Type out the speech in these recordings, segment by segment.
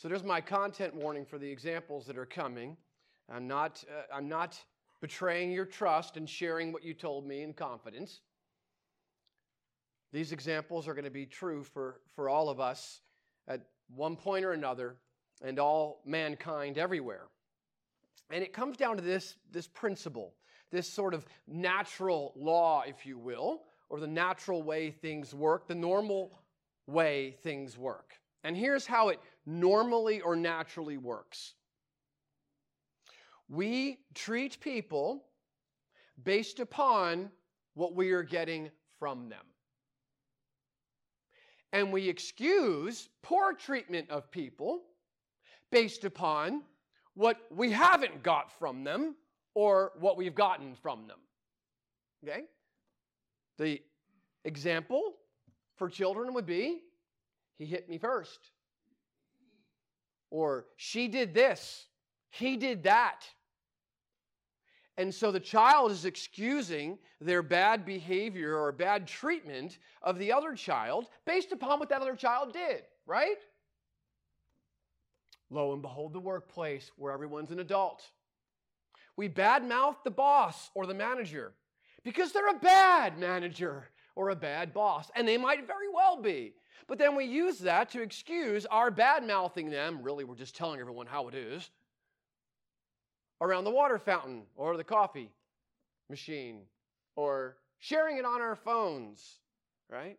So there's my content warning for the examples that are coming. I'm not betraying your trust and sharing what you told me in confidence. These examples are going to be true for all of us at one point or another, and all mankind everywhere. And it comes down to this principle, this sort of natural law, if you will, or the natural way things work, the normal way things work. And here's how it normally or naturally works. We treat people based upon what we are getting from them. And we excuse poor treatment of people based upon what we haven't got from them or what we've gotten from them. Okay? The example for children would be, he hit me first. Or she did this, he did that. And so the child is excusing their bad behavior or bad treatment of the other child based upon what that other child did, right? Lo and behold, the workplace where everyone's an adult. We badmouth the boss or the manager because they're a bad manager or a bad boss, and they might very well be. But then we use that to excuse our bad-mouthing them. Really, we're just telling everyone how it is. Around the water fountain or the coffee machine or sharing it on our phones, right?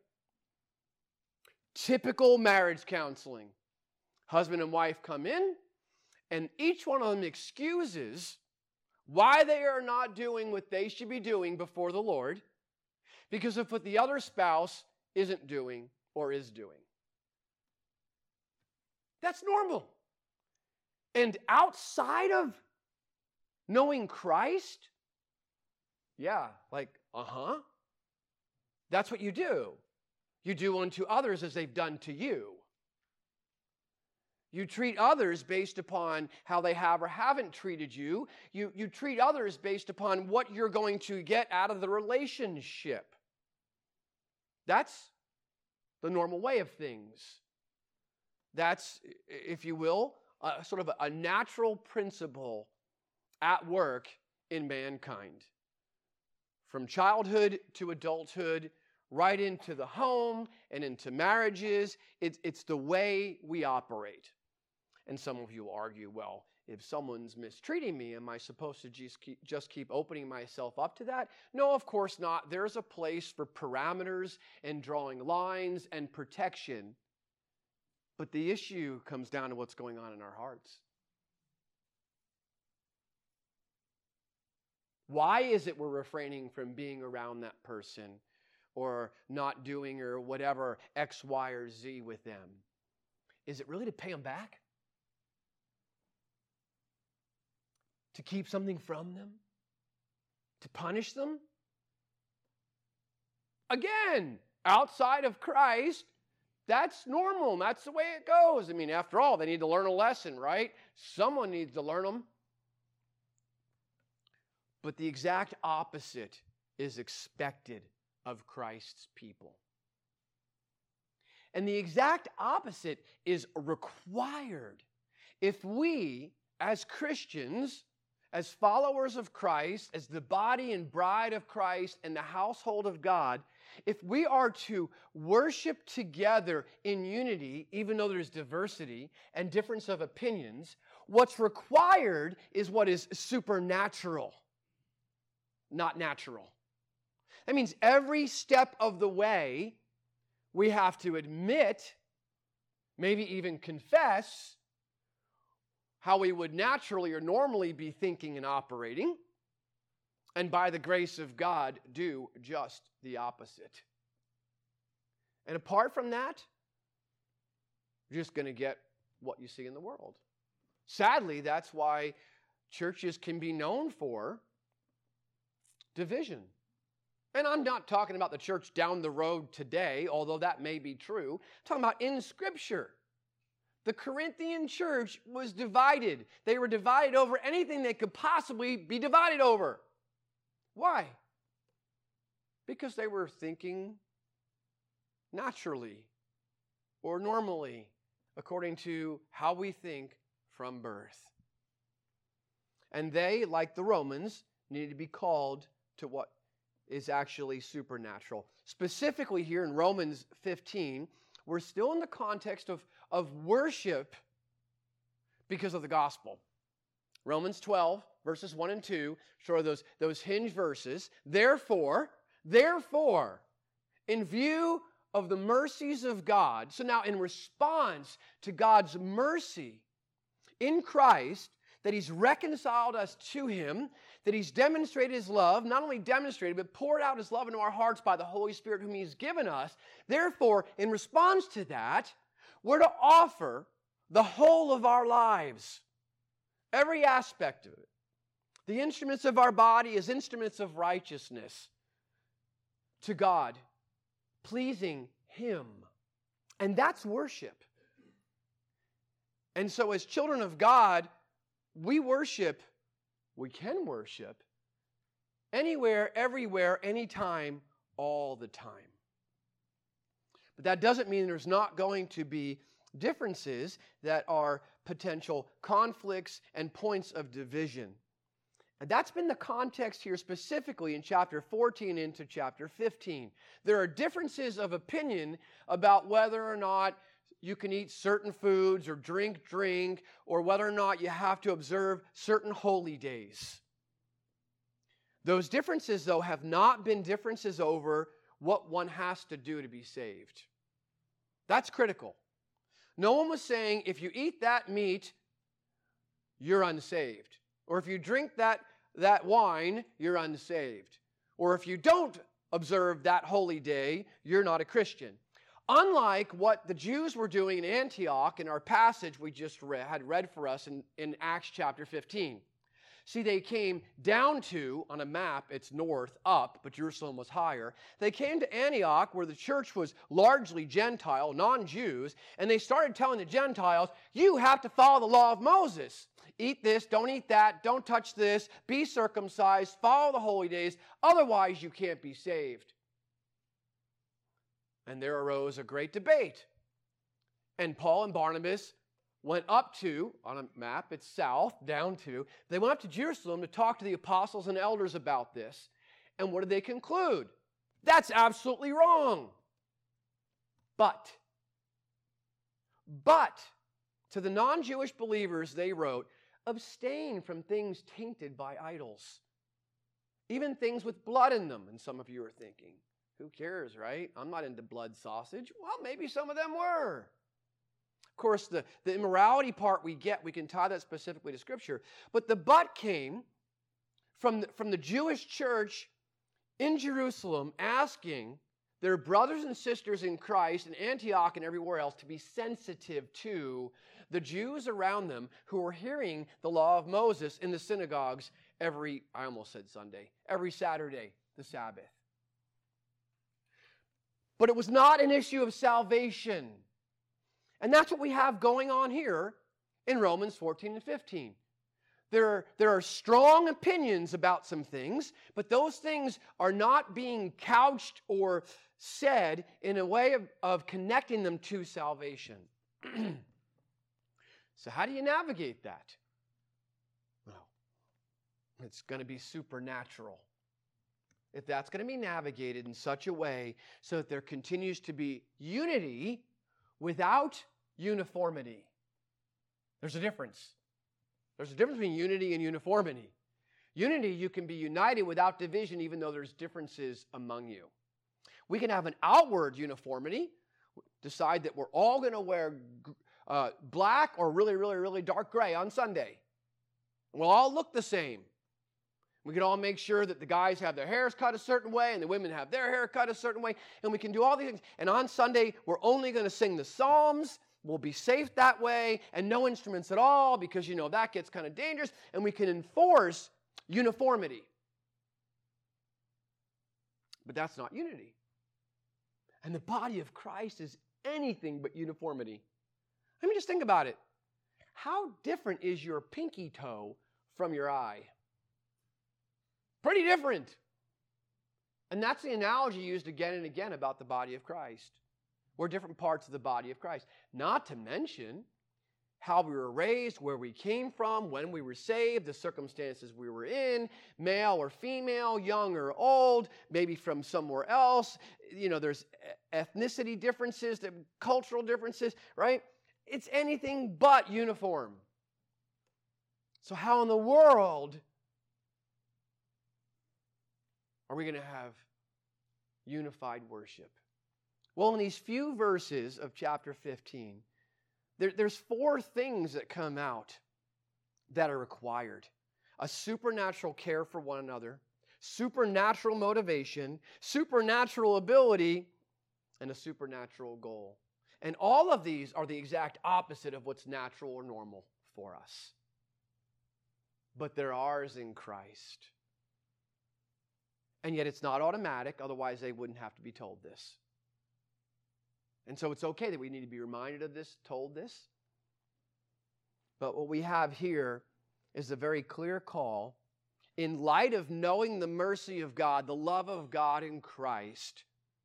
Typical marriage counseling. Husband and wife come in, and each one of them excuses why they are not doing what they should be doing before the Lord because of what the other spouse isn't doing or is doing. That's normal. And outside of knowing Christ, that's what you do. You do unto others as they've done to you. You treat others based upon how they have or haven't treated you. You treat others based upon what you're going to get out of the relationship. That's the normal way of things. That's, if you will, sort of a natural principle at work in mankind. From childhood to adulthood, right into the home and into marriages, it's the way we operate. And some of you will argue, well, if someone's mistreating me, am I supposed to just keep opening myself up to that? No, of course not. There's a place for parameters and drawing lines and protection. But the issue comes down to what's going on in our hearts. Why is it we're refraining from being around that person or not doing or whatever X, Y, or Z with them? Is it really to pay them back? To keep something from them? To punish them? Again, outside of Christ, that's normal. That's the way it goes. I mean, after all, they need to learn a lesson, right? Someone needs to learn them. But the exact opposite is expected of Christ's people. And the exact opposite is required if we, as Christians, as followers of Christ, as the body and bride of Christ and the household of God, if we are to worship together in unity, even though there's diversity and difference of opinions, what's required is what is supernatural, not natural. That means every step of the way, we have to admit, maybe even confess, how we would naturally or normally be thinking and operating, and by the grace of God, do just the opposite. And apart from that, you're just going to get what you see in the world. Sadly, that's why churches can be known for division. And I'm not talking about the church down the road today, although that may be true. I'm talking about in Scripture. The Corinthian church was divided. They were divided over anything they could possibly be divided over. Why? Because they were thinking naturally or normally according to how we think from birth. And they, like the Romans, needed to be called to what is actually supernatural. Specifically here in Romans 15, we're still in the context of worship because of the gospel. Romans 12, verses 1 and 2, show those hinge verses. Therefore, in view of the mercies of God, so now in response to God's mercy in Christ, that He's reconciled us to Him, that He's demonstrated His love, not only demonstrated, but poured out His love into our hearts by the Holy Spirit whom He's given us. Therefore, in response to that, we're to offer the whole of our lives, every aspect of it. The instruments of our body as instruments of righteousness to God, pleasing Him. And that's worship. And so as children of God, we can worship anywhere, everywhere, anytime, all the time. But that doesn't mean there's not going to be differences that are potential conflicts and points of division. And that's been the context here specifically in chapter 14 into chapter 15. There are differences of opinion about whether or not you can eat certain foods or drink, or whether or not you have to observe certain holy days. Those differences, though, have not been differences over what one has to do to be saved. That's critical. No one was saying, if you eat that meat, you're unsaved. Or if you drink that wine, you're unsaved. Or if you don't observe that holy day, you're not a Christian. Unlike what the Jews were doing in Antioch in our passage we just had read for us in Acts chapter 15. See, they came down to, on a map, it's north, up, but Jerusalem was higher. They came to Antioch, where the church was largely Gentile, non-Jews, and they started telling the Gentiles, you have to follow the law of Moses. Eat this, don't eat that, don't touch this, be circumcised, follow the holy days, otherwise you can't be saved. And there arose a great debate. And Paul and Barnabas went up to, on a map, it's south, down to, they went up to Jerusalem to talk to the apostles and elders about this. And what did they conclude? That's absolutely wrong. But, to the non-Jewish believers, they wrote, abstain from things tainted by idols. Even things with blood in them. And some of you are thinking, who cares, right? I'm not into blood sausage. Well, maybe some of them were. Of course, the immorality part we can tie that specifically to Scripture. But the but came from the Jewish church in Jerusalem asking their brothers and sisters in Christ in Antioch and everywhere else to be sensitive to the Jews around them who were hearing the law of Moses in the synagogues every Saturday, the Sabbath. But it was not an issue of salvation. And that's what we have going on here in Romans 14 and 15. There are strong opinions about some things, but those things are not being couched or said in a way of connecting them to salvation. So how do you navigate that? Well, it's going to be supernatural. If that's going to be navigated in such a way so that there continues to be unity without uniformity. There's a difference. There's a difference between unity and uniformity. Unity, you can be united without division even though there's differences among you. We can have an outward uniformity, decide that we're all going to wear black or really, really, really dark gray on Sunday. We'll all look the same. We can all make sure that the guys have their hairs cut a certain way and the women have their hair cut a certain way. And we can do all these things. And on Sunday, we're only going to sing the Psalms. We'll be safe that way and no instruments at all because, that gets kind of dangerous. And we can enforce uniformity. But that's not unity. And the body of Christ is anything but uniformity. Let me just think about it. How different is your pinky toe from your eye? Pretty different. And that's the analogy used again and again about the body of Christ. We're different parts of the body of Christ. Not to mention how we were raised, where we came from, when we were saved, the circumstances we were in, male or female, young or old, maybe from somewhere else. There's ethnicity differences, cultural differences, right? It's anything but uniform. So how in the world are we going to have unified worship? Well, in these few verses of chapter 15, there's 4 things that come out that are required. A supernatural care for one another, supernatural motivation, supernatural ability, and a supernatural goal. And all of these are the exact opposite of what's natural or normal for us. But they're ours in Christ. And yet it's not automatic, otherwise they wouldn't have to be told this. And so it's okay that we need to be reminded of this, told this. But what we have here is a very clear call, in light of knowing the mercy of God, the love of God in Christ,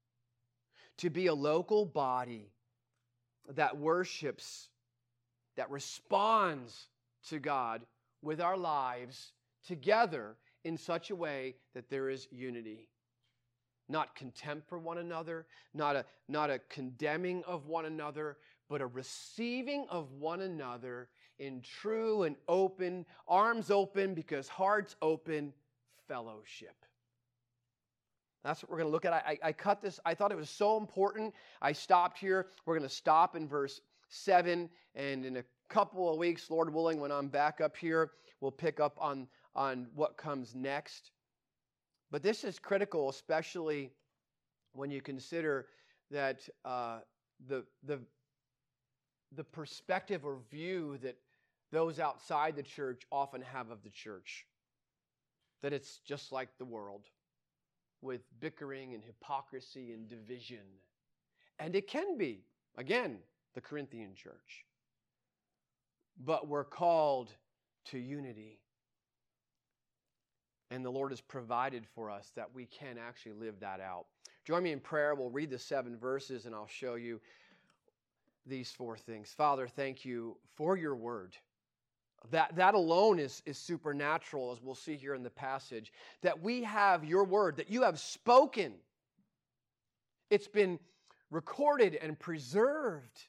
to be a local body that worships, that responds to God with our lives together in such a way that there is unity. Not contempt for one another, not a condemning of one another, but a receiving of one another in true and open, arms open because hearts open, fellowship. That's what we're going to look at. I cut this. I thought it was so important. I stopped here. We're going to stop in verse 7, and in a couple of weeks, Lord willing, when I'm back up here, we'll pick up on what comes next. But this is critical, especially when you consider that the perspective or view that those outside the church often have of the church. That it's just like the world, with bickering and hypocrisy and division. And it can be, again, the Corinthian church. But we're called to unity. And the Lord has provided for us that we can actually live that out. Join me in prayer. We'll read the 7 verses and I'll show you these 4 things. Father, thank you for your word. That alone is supernatural, as we'll see here in the passage. That we have your word, that you have spoken. It's been recorded and preserved.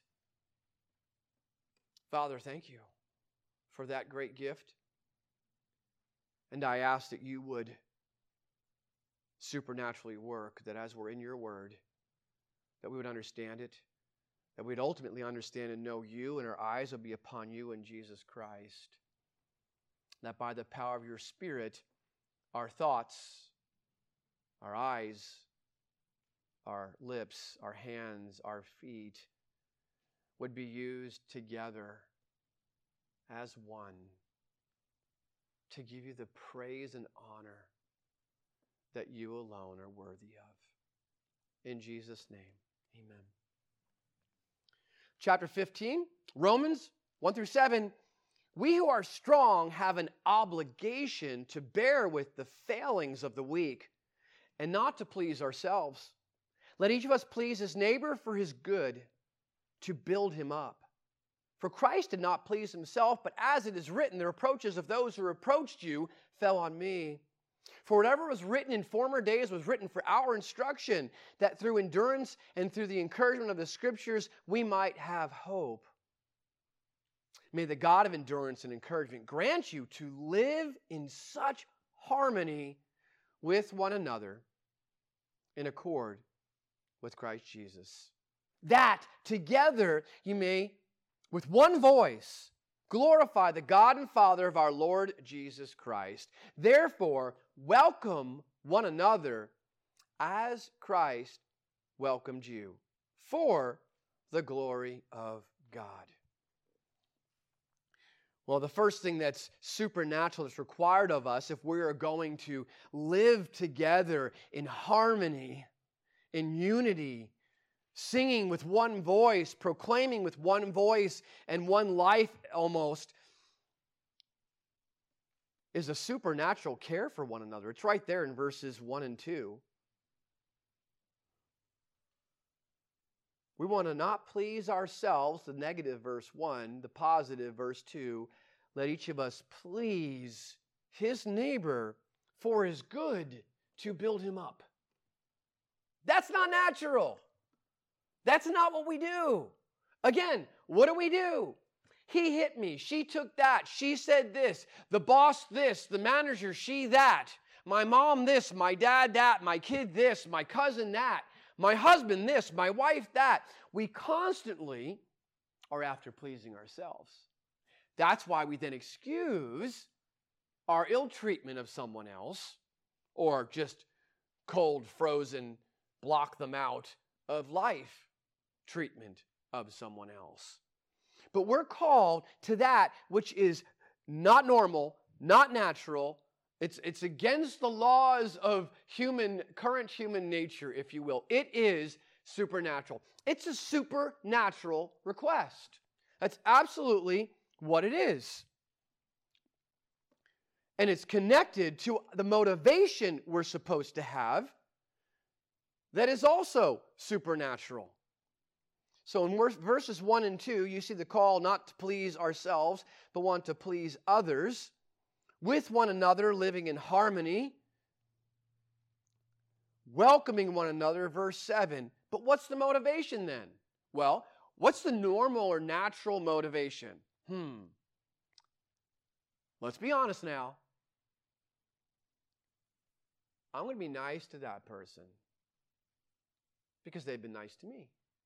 Father, thank you for that great gift. And I ask that you would supernaturally work, that as we're in your word, that we would understand it, that we'd ultimately understand and know you, and our eyes will be upon you in Jesus Christ. That by the power of your Spirit, our thoughts, our eyes, our lips, our hands, our feet would be used together as one to give you the praise and honor that you alone are worthy of. In Jesus' name, amen. Chapter 15, Romans 1 through 7. We who are strong have an obligation to bear with the failings of the weak and not to please ourselves. Let each of us please his neighbor for his good, to build him up. For Christ did not please himself, but as it is written, the reproaches of those who reproached you fell on me. For whatever was written in former days was written for our instruction, that through endurance and through the encouragement of the Scriptures we might have hope. May the God of endurance and encouragement grant you to live in such harmony with one another in accord with Christ Jesus, that together you may, with one voice, glorify the God and Father of our Lord Jesus Christ. Therefore, welcome one another as Christ welcomed you, for the glory of God. Well, the first thing that's supernatural that's required of us if we are going to live together in harmony, in unity, singing with one voice, proclaiming with one voice and one life almost, is a supernatural care for one another. It's right there in verses 1 and 2. We want to not please ourselves, the negative verse 1, the positive verse 2. Let each of us please his neighbor for his good, to build him up. That's not natural. That's not what we do. Again, what do? He hit me. She took that. She said this. The boss this. The manager, she that. My mom this. My dad that. My kid this. My cousin that. My husband this. My wife that. We constantly are after pleasing ourselves. That's why we then excuse our ill treatment of someone else, or just cold, frozen, block them out of life treatment of someone else. But we're called to that which is not normal, not natural. It's against the laws of current human nature, if you will. It is supernatural. It's a supernatural request. That's absolutely what it is. And it's connected to the motivation we're supposed to have that is also supernatural. So in verses 1 and 2, you see the call not to please ourselves, but want to please others, with one another, living in harmony, welcoming one another, verse 7. But what's the motivation then? Well, what's the normal or natural motivation? Let's be honest now. I'm going to be nice to that person because they've been nice to me.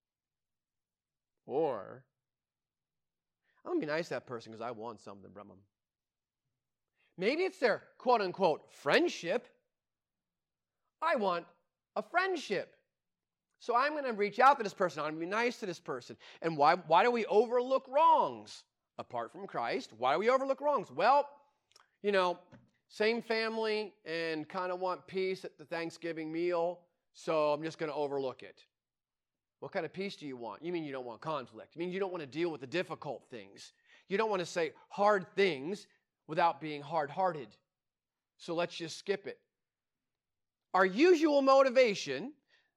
Or, I'm going to be nice to that person because I want something from them. Maybe it's their quote-unquote friendship. I want a friendship. So I'm going to reach out to this person. I'm going to be nice to this person. And why do we overlook wrongs? Apart from Christ, why do we overlook wrongs? Well, same family and kind of want peace at the Thanksgiving meal, so I'm just going to overlook it. What kind of peace do you want? You mean you don't want conflict. You mean you don't want to deal with the difficult things. You don't want to say hard things without being hard-hearted. So let's just skip it. Our usual motivation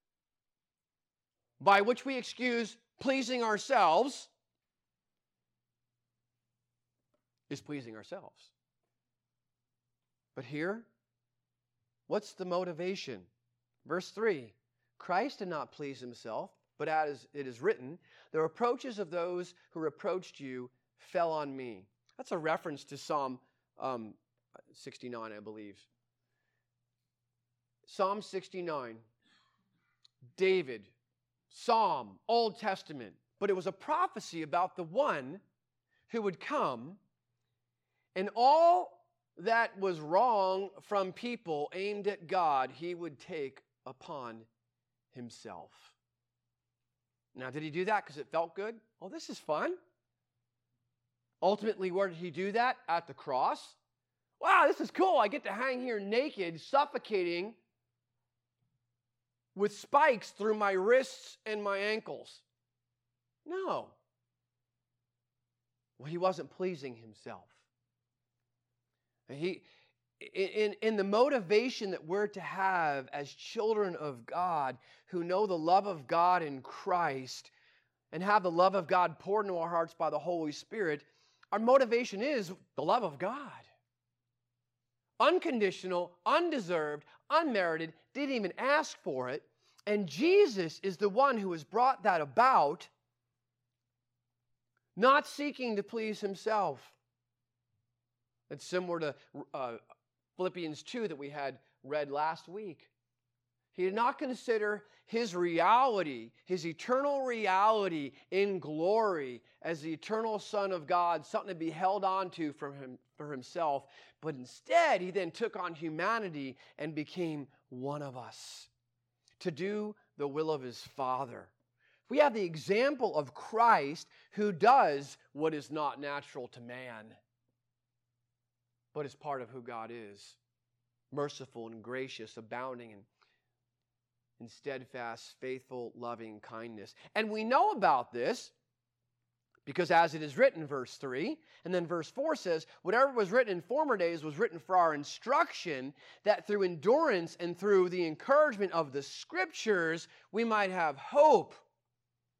by which we excuse pleasing ourselves is pleasing ourselves. But here, what's the motivation? Verse 3, Christ did not please himself, but as it is written, the reproaches of those who reproached you fell on me. That's a reference to Psalm 69, I believe. Psalm 69, David, Psalm, Old Testament. But it was a prophecy about the one who would come, and all that was wrong from people aimed at God, he would take upon himself. Now, did he do that because it felt good? Oh, this is fun. Ultimately, where did he do that? At the cross. Wow, this is cool. I get to hang here naked, suffocating with spikes through my wrists and my ankles. No. Well, he wasn't pleasing himself. In the motivation that we're to have as children of God who know the love of God in Christ and have the love of God poured into our hearts by the Holy Spirit, our motivation is the love of God. Unconditional, undeserved, unmerited, didn't even ask for it. And Jesus is the one who has brought that about, not seeking to please himself. It's similar to Philippians 2 that we had read last week. He did not consider his reality, his eternal reality in glory as the eternal Son of God, something to be held on to for himself. But instead, he then took on humanity and became one of us to do the will of his Father. We have the example of Christ who does what is not natural to man, but is part of who God is. Merciful and gracious, abounding in steadfast, faithful, loving kindness. And we know about this because as it is written, verse 3, and then verse 4 says, whatever was written in former days was written for our instruction, that through endurance and through the encouragement of the Scriptures, we might have hope.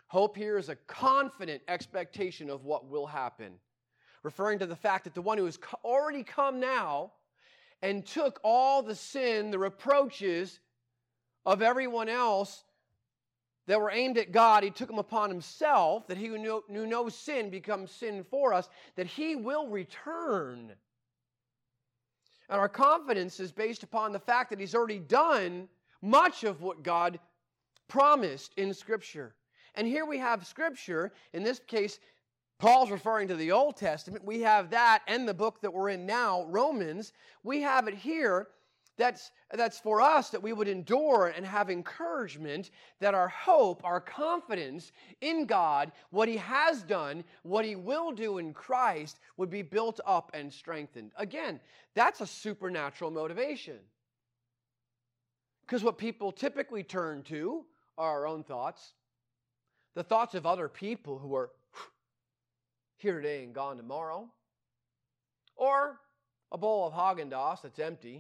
Hope here is a confident expectation of what will happen, referring to the fact that the one who has already come now and took all the sin, the reproaches of everyone else that were aimed at God, he took them upon himself, that he who knew no sin becomes sin for us, that he will return. And our confidence is based upon the fact that he's already done much of what God promised in Scripture. And here we have Scripture. In this case, Paul's referring to the Old Testament. We have that and the book that we're in now, Romans. We have it here that's for us, that we would endure and have encouragement, that our hope, our confidence in God, what he has done, what he will do in Christ, would be built up and strengthened. Again, that's a supernatural motivation. Because what people typically turn to are our own thoughts, the thoughts of other people who are here today and gone tomorrow, or a bowl of Haagen-Dazs that's empty,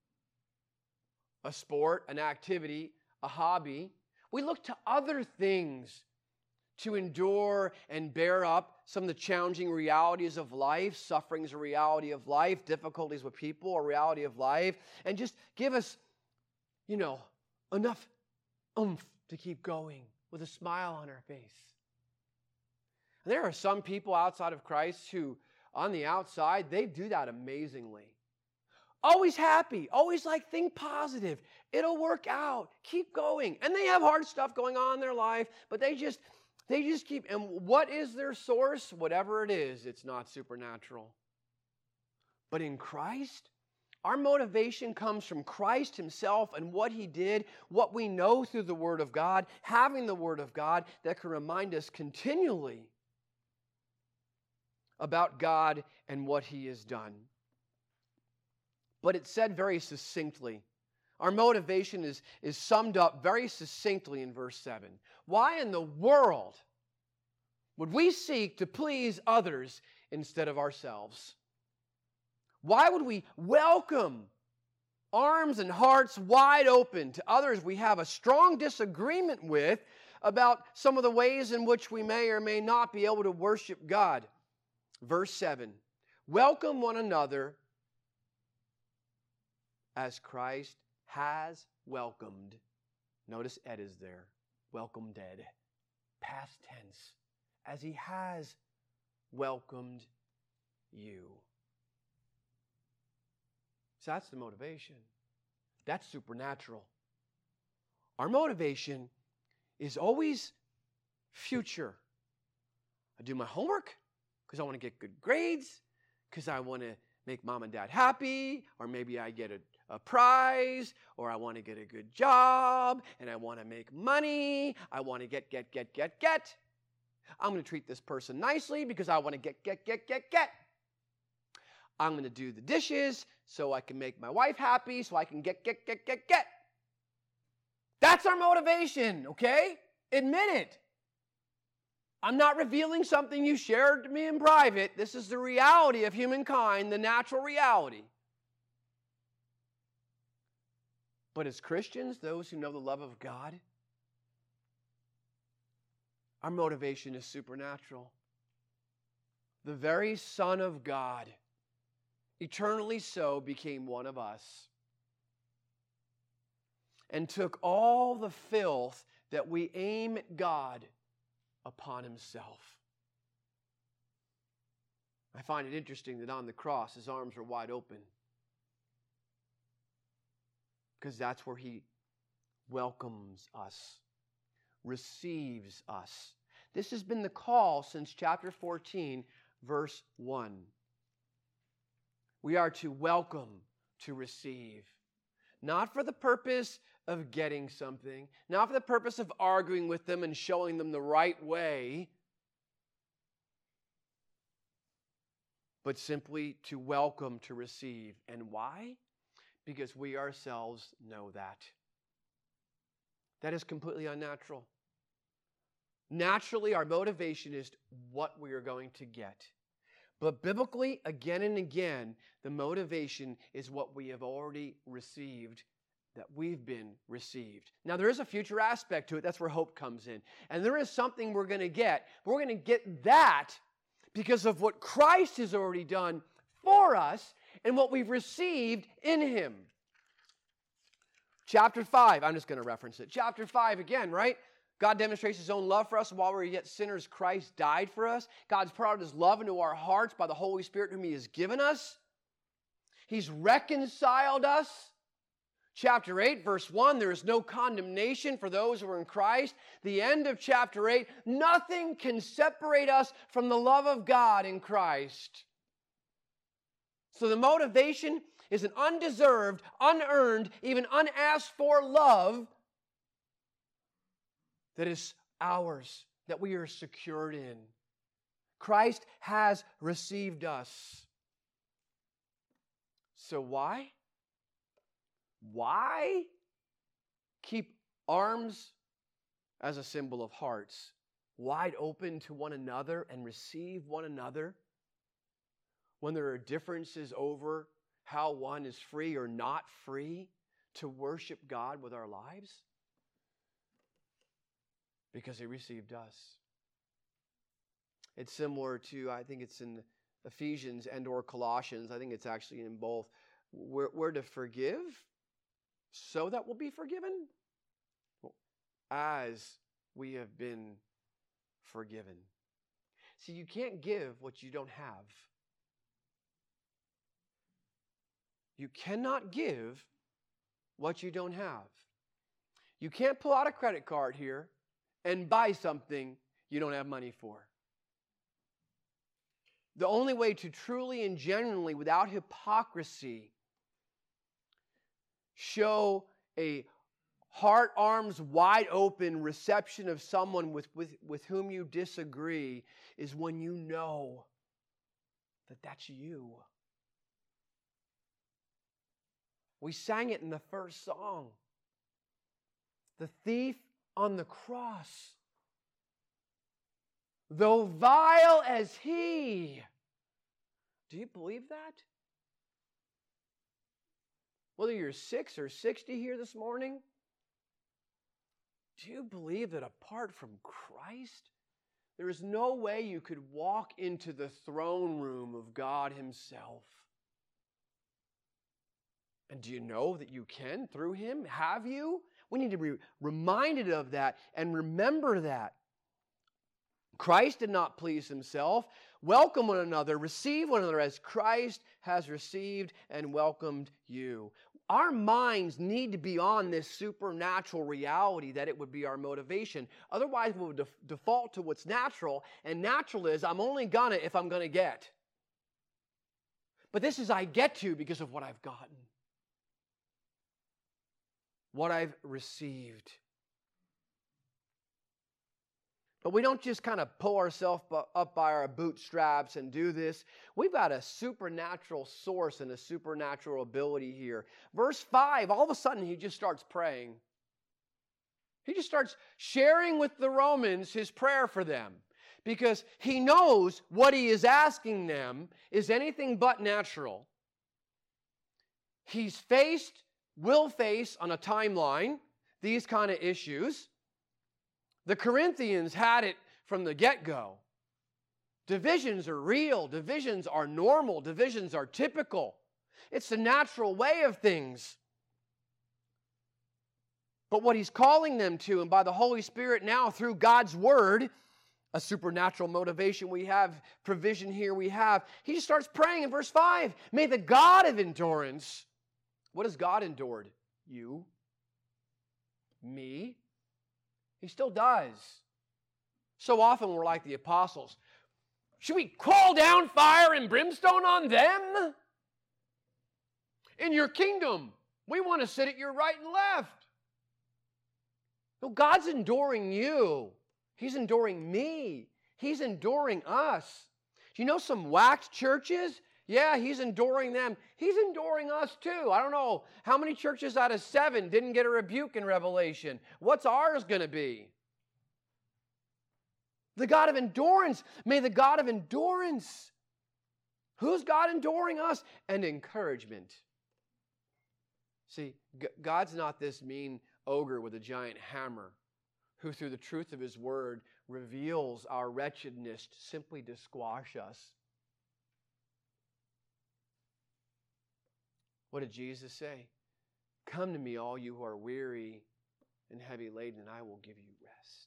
a sport, an activity, a hobby. We look to other things to endure and bear up some of the challenging realities of life. Suffering's a reality of life. Difficulties with people, a reality of life. And just give us, enough oomph to keep going with a smile on our face. And there are some people outside of Christ who, on the outside, they do that amazingly. Always happy, always think positive. It'll work out. Keep going. And they have hard stuff going on in their life, but they just keep. And what is their source? Whatever it is, it's not supernatural. But in Christ, our motivation comes from Christ himself and what he did, what we know through the Word of God, having the Word of God that can remind us continually about God and what he has done. But it's said very succinctly. Our motivation is summed up very succinctly in verse 7. Why in the world would we seek to please others instead of ourselves? Why would we welcome arms and hearts wide open to others we have a strong disagreement with about some of the ways in which we may or may not be able to worship God? Verse 7, welcome one another as Christ has welcomed. Notice Ed is there. Welcomed Ed. Past tense. As he has welcomed you. So that's the motivation. That's supernatural. Our motivation is always future. I do my homework because I want to get good grades, because I want to make mom and dad happy, or maybe I get a prize, or I want to get a good job, and I want to make money. I want to get. I'm going to treat this person nicely because I want to get. I'm going to do the dishes so I can make my wife happy, so I can get. That's our motivation, okay? Admit it. I'm not revealing something you shared to me in private. This is the reality of humankind, the natural reality. But as Christians, those who know the love of God, our motivation is supernatural. The very Son of God, eternally so, became one of us and took all the filth that we aim at God upon himself. I find it interesting that on the cross his arms were wide open, because that's where he welcomes us, receives us. This has been the call since chapter 14, verse 1. We are to welcome, to receive. Not for the purpose of getting something, not for the purpose of arguing with them and showing them the right way, but simply to welcome, to receive. And why? Because we ourselves know that. That is completely unnatural. Naturally, our motivation is what we are going to get. But biblically, again and again, the motivation is what we have already received that we've been received. Now, there is a future aspect to it. That's where hope comes in. And there is something we're going to get. We're going to get that because of what Christ has already done for us and what we've received in Him. Chapter 5, I'm just going to reference it. Chapter 5 again, right? God demonstrates His own love for us. While we were yet sinners, Christ died for us. God's poured out His love into our hearts by the Holy Spirit whom He has given us. He's reconciled us. Chapter 8, verse 1, there is no condemnation for those who are in Christ. The end of chapter 8, nothing can separate us from the love of God in Christ. So the motivation is an undeserved, unearned, even unasked for love that is ours, that we are secured in. Christ has received us. So why? Why keep arms as a symbol of hearts wide open to one another and receive one another when there are differences over how one is free or not free to worship God with our lives? Because He received us. It's similar to, I think it's in Ephesians and or Colossians. I think it's actually in both. We're to forgive so that we'll be forgiven as we have been forgiven. See, you can't give what you don't have. You cannot give what you don't have. You can't pull out a credit card here and buy something you don't have money for. The only way to truly and genuinely, without hypocrisy, show a heart, arms wide open reception of someone with whom you disagree is when you know that that's you. We sang it in the first song. The thief on the cross, though vile as he. Do you believe that? Whether you're 6 or 60 here this morning, do you believe that apart from Christ, there is no way you could walk into the throne room of God Himself? And do you know that you can through Him? Have you? We need to be reminded of that and remember that. Christ did not please Himself. Welcome one another, receive one another as Christ has received and welcomed you. Our minds need to be on this supernatural reality that it would be our motivation. Otherwise, we would default to what's natural, and natural is, I'm only gonna if I'm gonna get. But this is I get to because of what I've gotten. What I've received. But we don't just kind of pull ourselves up by our bootstraps and do this. We've got a supernatural source and a supernatural ability here. Verse 5, all of a sudden he just starts praying. He just starts sharing with the Romans his prayer for them. Because he knows what he is asking them is anything but natural. He's will face on a timeline these kind of issues. The Corinthians had it from the get-go. Divisions are real. Divisions are normal. Divisions are typical. It's the natural way of things. But what he's calling them to, and by the Holy Spirit now through God's Word, a supernatural motivation we have, provision here we have, he just starts praying in verse 5. May the God of endurance, what has God endured? You, me. He still does. So often we're like the apostles. Should we call down fire and brimstone on them? In your kingdom, we want to sit at your right and left. No, God's enduring you. He's enduring me. He's enduring us. Do you know some whacked churches? Yeah, He's enduring them. He's enduring us too. I don't know how many churches out of 7 didn't get a rebuke in Revelation. What's ours going to be? The God of endurance. May the God of endurance. Who's God enduring us? And encouragement. See, God's not this mean ogre with a giant hammer who through the truth of His Word reveals our wretchedness simply to squash us. What did Jesus say? Come to me, all you who are weary and heavy laden, and I will give you rest.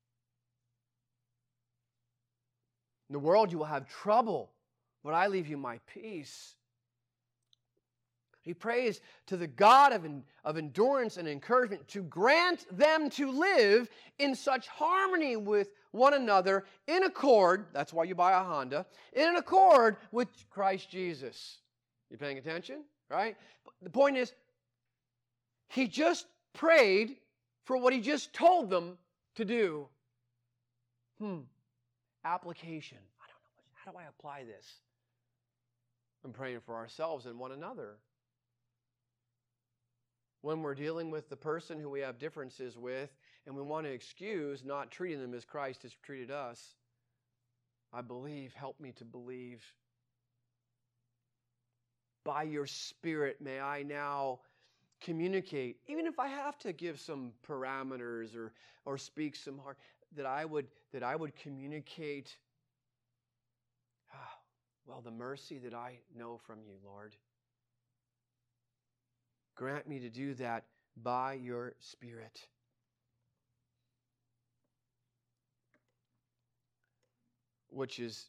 In the world you will have trouble, but I leave you my peace. He prays to the God of endurance and encouragement to grant them to live in such harmony with one another, in accord, that's why you buy a Honda, in accord with Christ Jesus. You paying attention? Right? But the point is, he just prayed for what he just told them to do. Application. I don't know. How do I apply this? I'm praying for ourselves and one another. When we're dealing with the person who we have differences with and we want to excuse not treating them as Christ has treated us, I believe, help me to believe. By your Spirit, may I now communicate, even if I have to give some parameters or speak some hard, that I would communicate, the mercy that I know from you, Lord. Grant me to do that by your Spirit. Which is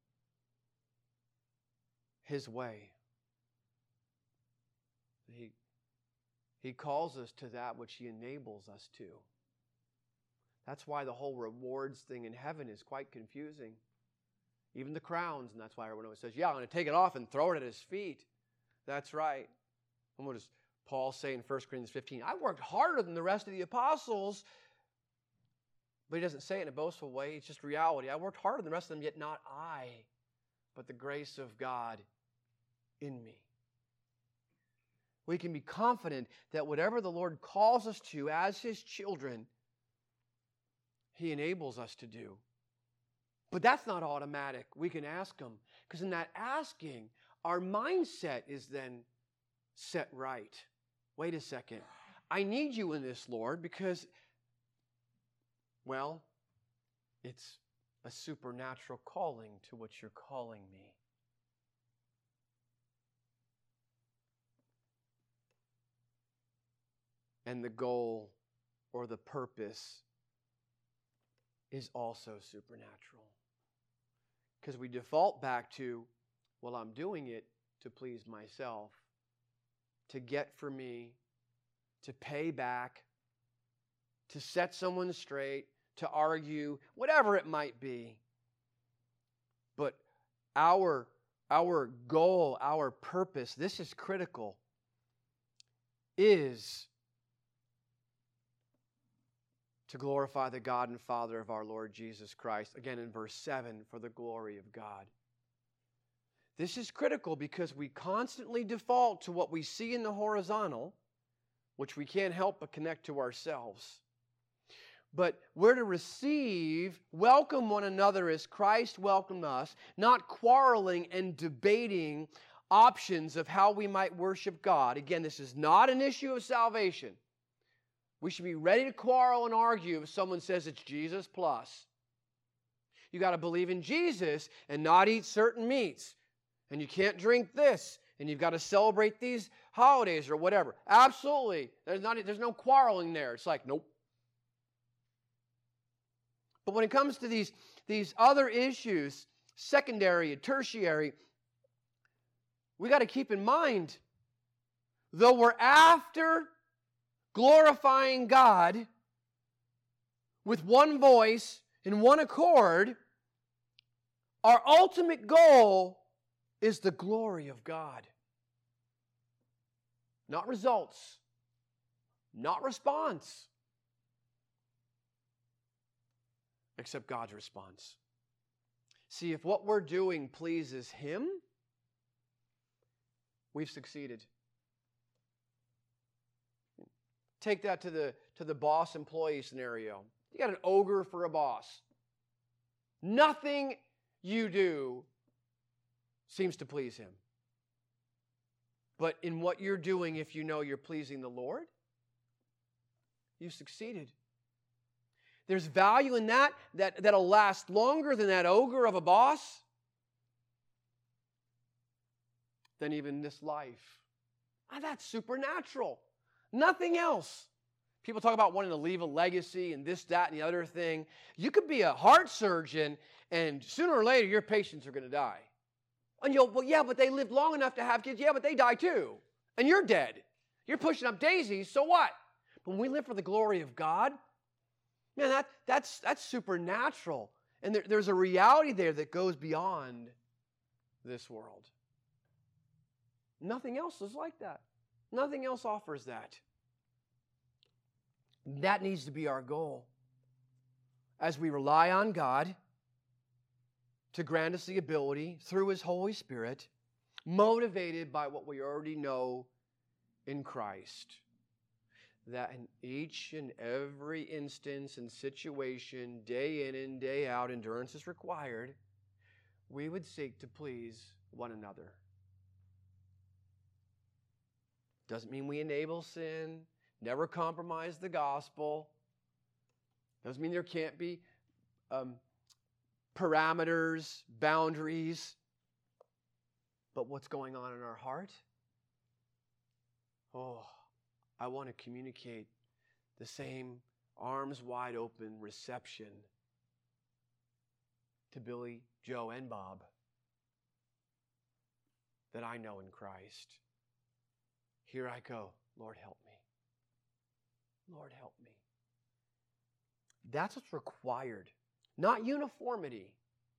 His way. He calls us to that which He enables us to. That's why the whole rewards thing in heaven is quite confusing. Even the crowns, and that's why everyone always says, I'm going to take it off and throw it at His feet. That's right. And what does Paul say in 1 Corinthians 15? I worked harder than the rest of the apostles. But he doesn't say it in a boastful way. It's just reality. I worked harder than the rest of them, yet not I, but the grace of God in me. We can be confident that whatever the Lord calls us to as His children, He enables us to do. But that's not automatic. We can ask Him. Because in that asking, our mindset is then set right. Wait a second. I need you in this, Lord, because, it's a supernatural calling to what you're calling me. And the goal or the purpose is also supernatural. Because we default back to, I'm doing it to please myself, to get for me, to pay back, to set someone straight, to argue, whatever it might be. But our goal, our purpose, this is critical, is to glorify the God and Father of our Lord Jesus Christ. Again, in verse 7, for the glory of God. This is critical because we constantly default to what we see in the horizontal, which we can't help but connect to ourselves. But we're to welcome one another as Christ welcomed us, not quarreling and debating options of how we might worship God. Again, this is not an issue of salvation. We should be ready to quarrel and argue if someone says it's Jesus plus. You got to believe in Jesus and not eat certain meats. And you can't drink this. And you've got to celebrate these holidays or whatever. Absolutely. There's no quarreling there. It's like, nope. But when it comes to these other issues, secondary and tertiary, we got to keep in mind, though we're after glorifying God with one voice in one accord, our ultimate goal is the glory of God. Not results, not response, except God's response. See, if what we're doing pleases Him, we've succeeded. Take that to the boss-employee scenario. You got an ogre for a boss. Nothing you do seems to please him. But in what you're doing, if you know you're pleasing the Lord, you succeeded. There's value in that'll last longer than that ogre of a boss, than even this life. That's supernatural. Nothing else. People talk about wanting to leave a legacy and this, that, and the other thing. You could be a heart surgeon, and sooner or later, your patients are going to die. And well, yeah, but they lived long enough to have kids. Yeah, but they die too. And you're dead. You're pushing up daisies, so what? But when we live for the glory of God, man, that's supernatural. And there's a reality there that goes beyond this world. Nothing else is like that. Nothing else offers that. That needs to be our goal. As we rely on God to grant us the ability through His Holy Spirit, motivated by what we already know in Christ, that in each and every instance and situation, day in and day out, endurance is required, we would seek to please one another. Doesn't mean we enable sin, never compromise the gospel. Doesn't mean there can't be parameters, boundaries. But what's going on in our heart? Oh, I want to communicate the same arms wide open reception to Billy, Joe, and Bob that I know in Christ. Here I go. Lord, help me. Lord, help me. That's what's required. Not uniformity,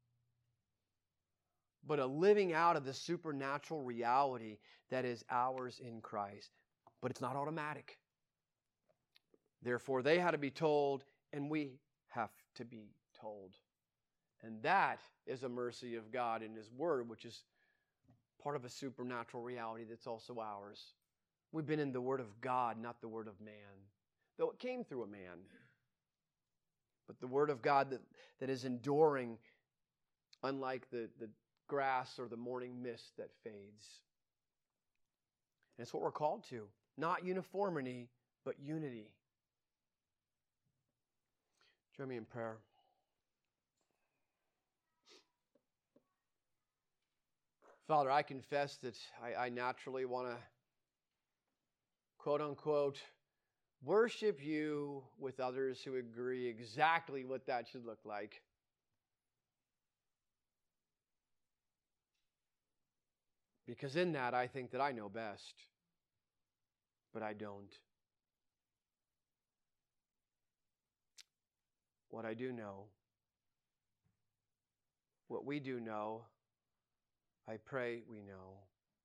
but a living out of the supernatural reality that is ours in Christ. But it's not automatic. Therefore, they had to be told, and we have to be told. And that is a mercy of God in His Word, which is part of a supernatural reality that's also ours. We've been in the Word of God, not the Word of man, though it came through a man. But the Word of God that is enduring, unlike the grass or the morning mist that fades. And it's what we're called to. Not uniformity, but unity. Join me in prayer. Father, I confess that I naturally want to, quote unquote, worship you with others who agree exactly what that should look like. Because in that, I think that I know best, but I don't. What I do know, what we do know, I pray we know,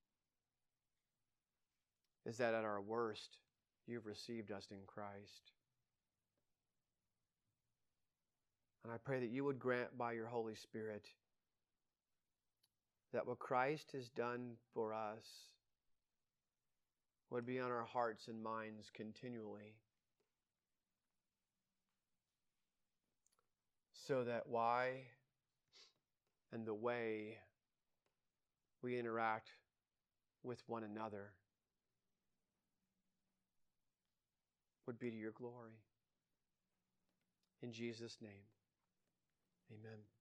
is that at our worst, you've received us in Christ. And I pray that you would grant by your Holy Spirit that what Christ has done for us would be on our hearts and minds continually, so that why and the way we interact with one another would be to your glory. In Jesus' name, amen.